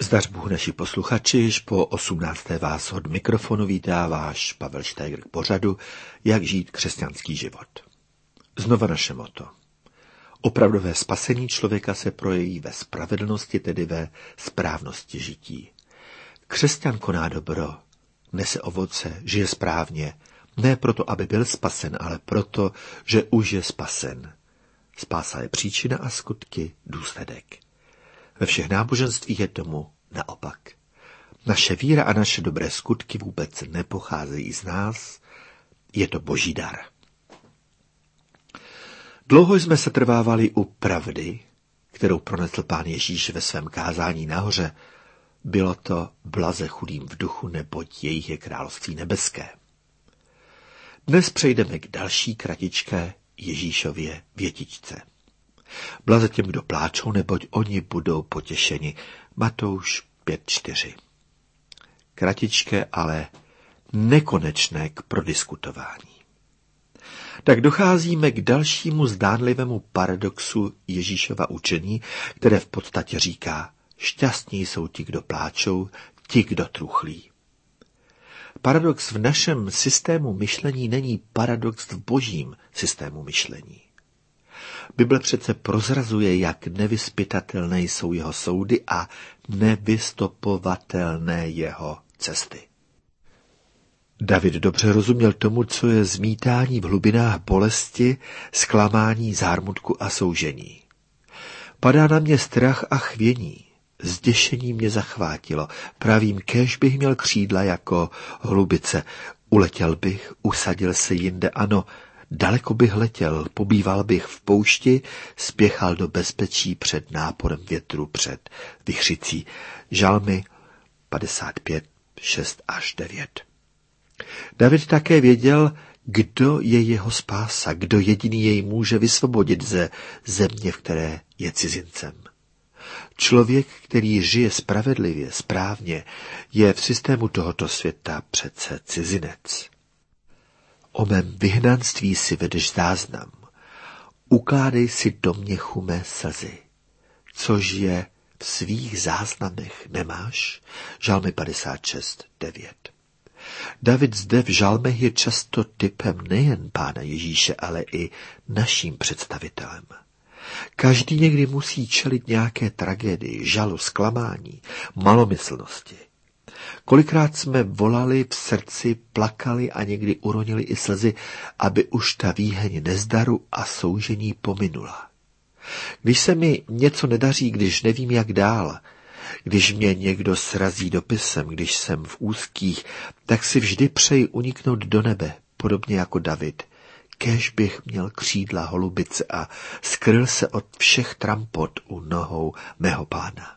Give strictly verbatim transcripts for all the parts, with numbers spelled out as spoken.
Zdař Bůh naši posluchači, již po osmnácté vás od mikrofonu vítá váš Pavel Štajgr k pořadu Jak žít křesťanský život. Znova naše moto. Opravdové spasení člověka se projeví ve spravedlnosti, tedy ve správnosti žití. Křesťan koná dobro, nese ovoce, žije správně, ne proto, aby byl spasen, ale proto, že už je spasen. Spása je příčina a skutky důsledek. Ve všech náboženstvích je tomu naopak. Naše víra a naše dobré skutky vůbec nepocházejí z nás, je to boží dar. Dlouho jsme se trvávali u pravdy, kterou pronesl Pán Ježíš ve svém kázání nahoře. Bylo to blaze chudým v duchu, neboť jejich je království nebeské. Dnes přejdeme k další kratičké Ježíšově větičce. Blaze těm, kdo pláčou, neboť oni budou potěšeni. Matouš pět čtyři. Kratičké, ale nekonečné k prodiskutování. Tak docházíme k dalšímu zdánlivému paradoxu Ježíšova učení, které v podstatě říká: šťastní jsou ti, kdo pláčou, ti, kdo truchlí. Paradox v našem systému myšlení není paradox v božím systému myšlení. Bible přece prozrazuje, jak nevyzpytatelné jsou jeho soudy a nevystopovatelné jeho cesty. David dobře rozuměl tomu, co je zmítání v hlubinách bolesti, zklamání, zármutku a soužení. Padá na mě strach a chvění, zděšení mě zachvátilo, pravím, kéž bych měl křídla jako holubice, uletěl bych, usadil se jinde, ano, daleko bych letěl, pobýval bych v poušti, spěchal do bezpečí před náporem větru, před vichřicí. Žalmy padesát pět, šest až devět. David také věděl, kdo je jeho spása, kdo jediný jej může vysvobodit ze země, v které je cizincem. Člověk, který žije spravedlivě, správně, je v systému tohoto světa přece cizinec. O mém vyhnanství si vedeš záznam. Ukládej si do měchu mé slzy, což je v svých záznamech nemáš. Žalmy padesát šest devět. David zde v žalmech je často typem nejen Pána Ježíše, ale i naším představitelem. Každý někdy musí čelit nějaké tragédii, žalu, zklamání, malomyslnosti. Kolikrát jsme volali v srdci, plakali a někdy uronili i slzy, aby už ta výheň nezdaru a soužení pominula. Když se mi něco nedaří, když nevím, jak dál, když mě někdo srazí dopisem, když jsem v úzkých, tak si vždy přeji uniknout do nebe, podobně jako David. Kéž bych měl křídla holubice a skryl se od všech trampot u nohou mého Pána.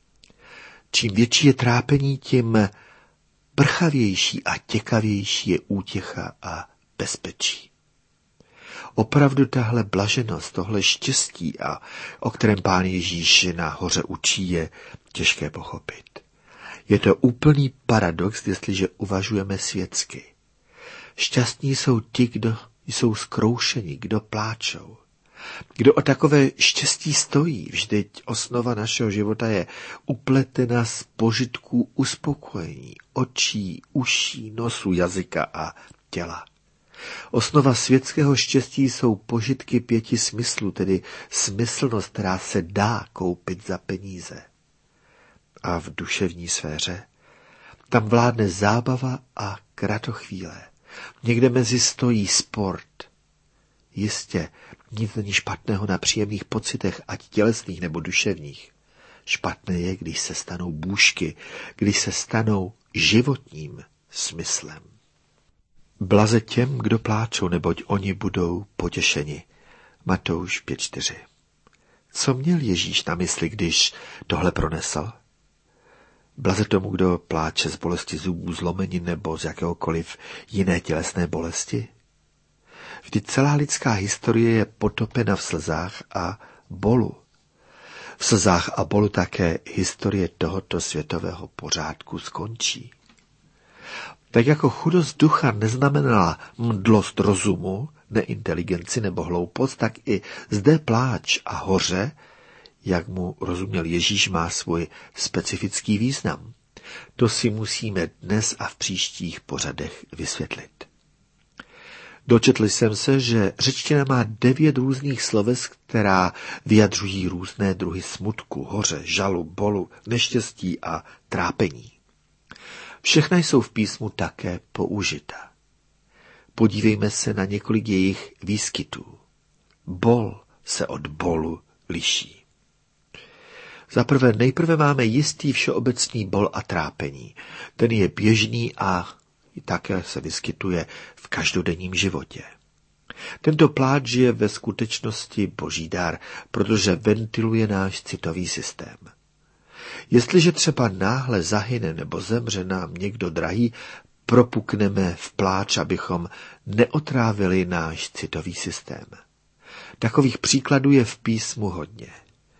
Čím větší je trápení, tím prchavější a těkavější je útěcha a bezpečí. Opravdu tahle blaženost, tohle štěstí, a o kterém Pán Ježíš na hoře učí, je těžké pochopit. Je to úplný paradox, jestliže uvažujeme světsky. Šťastní jsou ti, kdo jsou zkroušeni, kdo pláčou. Kdo o takové štěstí stojí, vždyť osnova našeho života je upletena z požitků uspokojení, očí, uší, nosu, jazyka a těla. Osnova světského štěstí jsou požitky pěti smyslů, tedy smyslnost, která se dá koupit za peníze. A v duševní sféře tam vládne zábava a kratochvíle. Někde mezi stojí sport. Jistě, nic není špatného na příjemných pocitech, ať tělesných nebo duševních. Špatné je, když se stanou bůžky, když se stanou životním smyslem. Blaze těm, kdo pláčou, neboť oni budou potěšeni. Matouš pět čtyři. Co měl Ježíš na mysli, když tohle pronesl? Blaze tomu, kdo pláče z bolesti zubů, zlomenin nebo z jakéhokoliv jiné tělesné bolesti? Vždyť celá lidská historie je potopena v slzách a bolu. V slzách a bolu také historie tohoto světového pořádku skončí. Tak jako chudost ducha neznamenala mdlost rozumu, neinteligenci nebo hloupost, tak i zde pláč a hoře jak mu rozuměl Ježíš, má svůj specifický význam. To si musíme dnes a v příštích pořadech vysvětlit. Dočetl jsem se, že řečtina má devět různých sloves, která vyjadřují různé druhy smutku, hoře, žalu, bolu, neštěstí a trápení. Všechna jsou v písmu také použita. Podívejme se na několik jejich výskytů. Bol se od bolu liší. Zaprvé nejprve máme jistý všeobecný bol a trápení. Ten je běžný a také se vyskytuje v každodenním životě. Tento pláč je ve skutečnosti boží dar, protože ventiluje náš citový systém. Jestliže třeba náhle zahyne nebo zemře nám někdo drahý, propukneme v pláč, abychom neotrávili náš citový systém. Takových příkladů je v písmu hodně.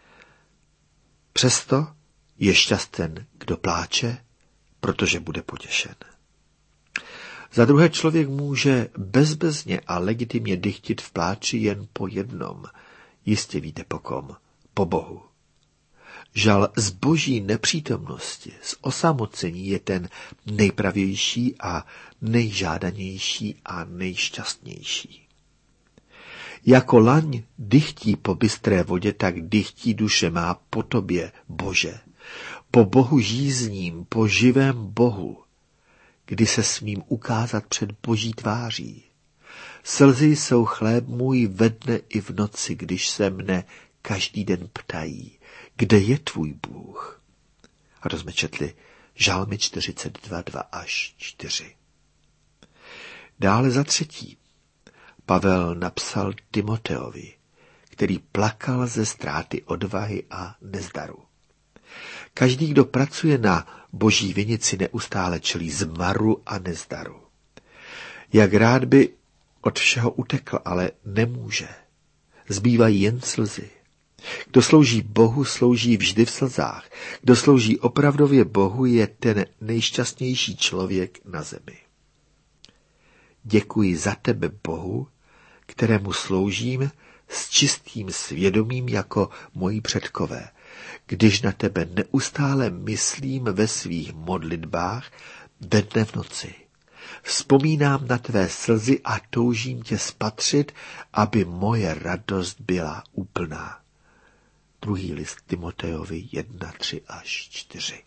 Přesto je šťasten, kdo pláče, protože bude potěšen. Za druhé, člověk může bezbezně a legitimně dychtit v pláči jen po jednom. Jistě víte po kom, po Bohu. Žal z boží nepřítomnosti, z osamocení je ten nejpravější a nejžádanější a nejšťastnější. Jako laň dychtí po bystré vodě, tak dychtí duše má po tobě, Bože. Po Bohu žízním, po živém Bohu, kdy se smím ukázat před boží tváří. Slzy jsou chléb můj ve dne i v noci, když se mne každý den ptají, kde je tvůj Bůh. A to jsme četli Žalmy čtyřicet dva, dva až čtyři. Dále za třetí. Pavel napsal Timoteovi, který plakal ze ztráty odvahy a nezdaru. Každý, kdo pracuje na boží vinici, neustále čelí zmaru a nezdaru. Jak rád by od všeho utekl, ale nemůže. Zbývají jen slzy. Kdo slouží Bohu, slouží vždy v slzách. Kdo slouží opravdově Bohu, je ten nejšťastnější člověk na zemi. Děkuji za tebe, Bohu, kterému sloužím s čistým svědomím jako moji předkové, když na tebe neustále myslím ve svých modlitbách ve dne v noci. Vzpomínám na tvé slzy a toužím tě spatřit, aby moje radost byla úplná. Druhý list Timotejovi jedna, tři až čtyři.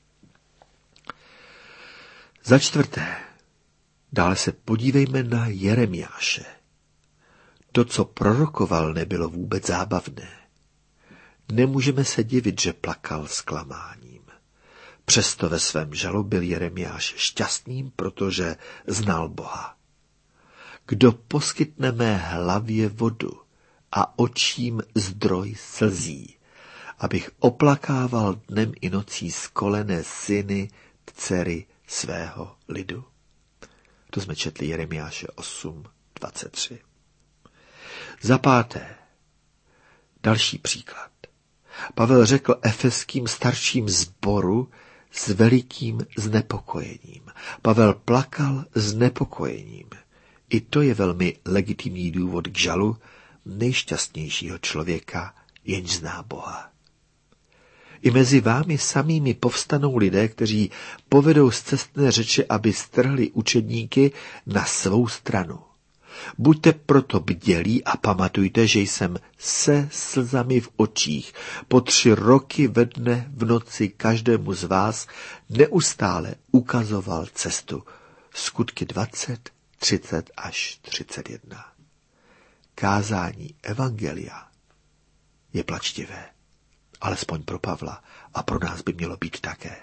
Za čtvrté, dále se podívejme na Jeremiáše. To, co prorokoval, nebylo vůbec zábavné. Nemůžeme se divit, že plakal zklamáním. Přesto ve svém žalu byl Jeremiáš šťastným, protože znal Boha. Kdo poskytne mé hlavě vodu a očím zdroj slzí, abych oplakával dnem i nocí skolené syny, dcery svého lidu. To jsme četli Jeremiáše osm, dvacet tři. Za páté, další příklad. Pavel řekl efeským starším sboru s velikým znepokojením. Pavel plakal znepokojením. I to je velmi legitimní důvod k žalu nejšťastnějšího člověka, jenž zná Boha. I mezi vámi samými povstanou lidé, kteří povedou zcestné řeči, aby strhli učedníky na svou stranu. Buďte proto bdělí a pamatujte, že jsem se slzami v očích po tři roky ve dne v noci každému z vás neustále ukazoval cestu. Skutky dvacet, třicet až třicet jedna. Kázání evangelia je plačtivé, alespoň pro Pavla a pro nás by mělo být také.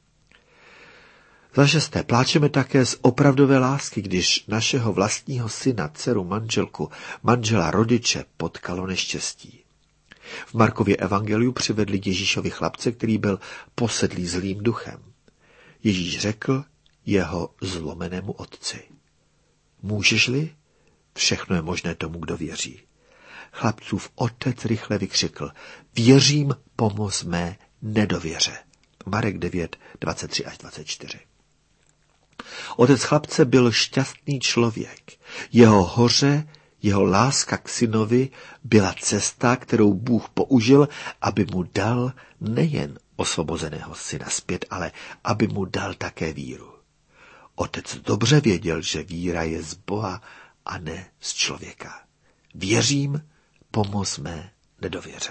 Za šesté, pláčeme také z opravdové lásky, když našeho vlastního syna, dceru, manželku, manžela, rodiče potkalo neštěstí. V Markově evangeliu přivedli Ježíšovi chlapce, který byl posedlý zlým duchem. Ježíš řekl jeho zlomenému otci: Můžeš-li? Všechno je možné tomu, kdo věří. Chlapcův otec rychle vykřikl: Věřím, pomoz mé nedověře. Marek devět, dvacet tři až dvacet čtyři. Otec chlapce byl šťastný člověk. Jeho hoře Jeho láska k synovi byla cesta, kterou Bůh použil, aby mu dal nejen osvobozeného syna zpět, ale aby mu dal také víru. Otec dobře věděl, že víra je z Boha a ne z člověka. Věřím, pomoz mé nedověře.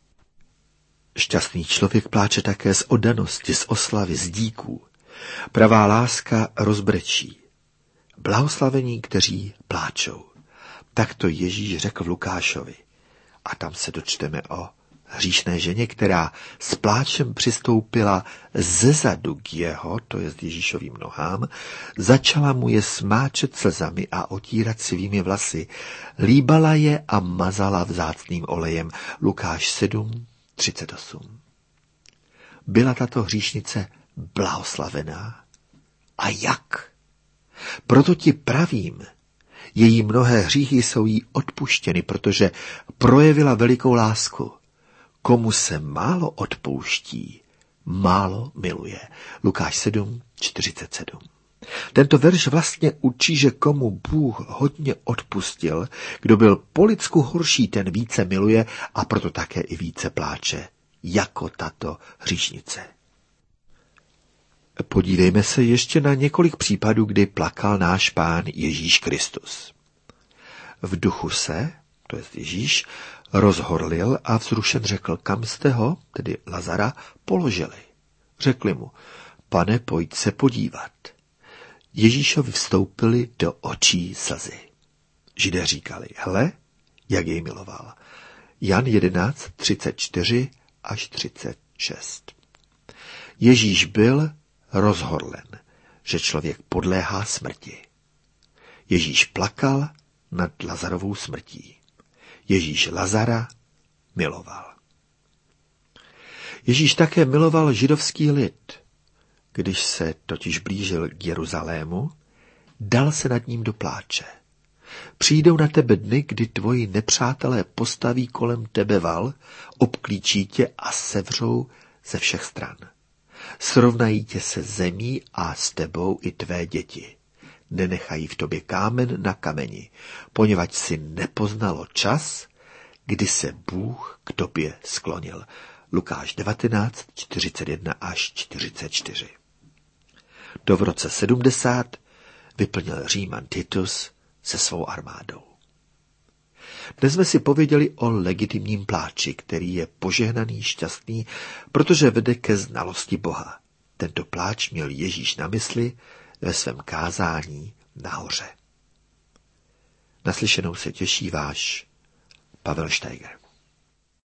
Šťastný člověk pláče také z oddanosti, z oslavy, z díků. Pravá láska rozbrečí. Blahoslavení, kteří pláčou. Tak to Ježíš řekl v Lukášovi. A tam se dočteme o hříšné ženě, která s pláčem přistoupila zezadu k jeho, to jest Ježíšovým nohám, začala mu je smáčet slzami a otírat svými vlasy. Líbala je a mazala vzácným olejem. Lukáš sedm, třicet osm. Byla tato hříšnice blahoslavená? A jak? Proto ti pravím, její mnohé hříchy jsou jí odpuštěny, protože projevila velikou lásku. Komu se málo odpouští, málo miluje. Lukáš sedm, čtyřicet sedm. Tento verš vlastně učí, že komu Bůh hodně odpustil, kdo byl po lidsku horší, ten více miluje a proto také i více pláče, jako tato hříšnice. Podívejme se ještě na několik případů, kdy plakal náš Pán Ježíš Kristus. V duchu se, to jest Ježíš, rozhorlil a vzrušen řekl, kam jste ho, tedy Lazara, položili. Řekli mu, pane, pojď se podívat. Ježíšovi vstoupili do očí slzy. Židé říkali, hele, jak jej miloval. Jan jedenáct, třicet čtyři až třicet šest. Ježíš byl rozhorlen, že člověk podléhá smrti. Ježíš plakal nad Lazarovou smrtí. Ježíš Lazara miloval. Ježíš také miloval židovský lid. Když se totiž blížil k Jeruzalému, dal se nad ním do pláče. Přijdou na tebe dny, kdy tvoji nepřátelé postaví kolem tebe val, obklíčí tě a sevřou ze všech stran. Srovnají tě se zemí a s tebou i tvé děti. Nenechají v tobě kámen na kameni, poněvadž si nepoznalo čas, kdy se Bůh k tobě sklonil. Lukáš devatenáct, čtyřicet jedna až čtyřicet čtyři. To v roce sedmdesát vyplnil Říman Titus se svou armádou. Dnes jsme si pověděli o legitimním pláči, který je požehnaný, šťastný, protože vede ke znalosti Boha. Tento pláč měl Ježíš na mysli ve svém kázání nahoře. Naslyšenou se těší váš Pavel Steiger.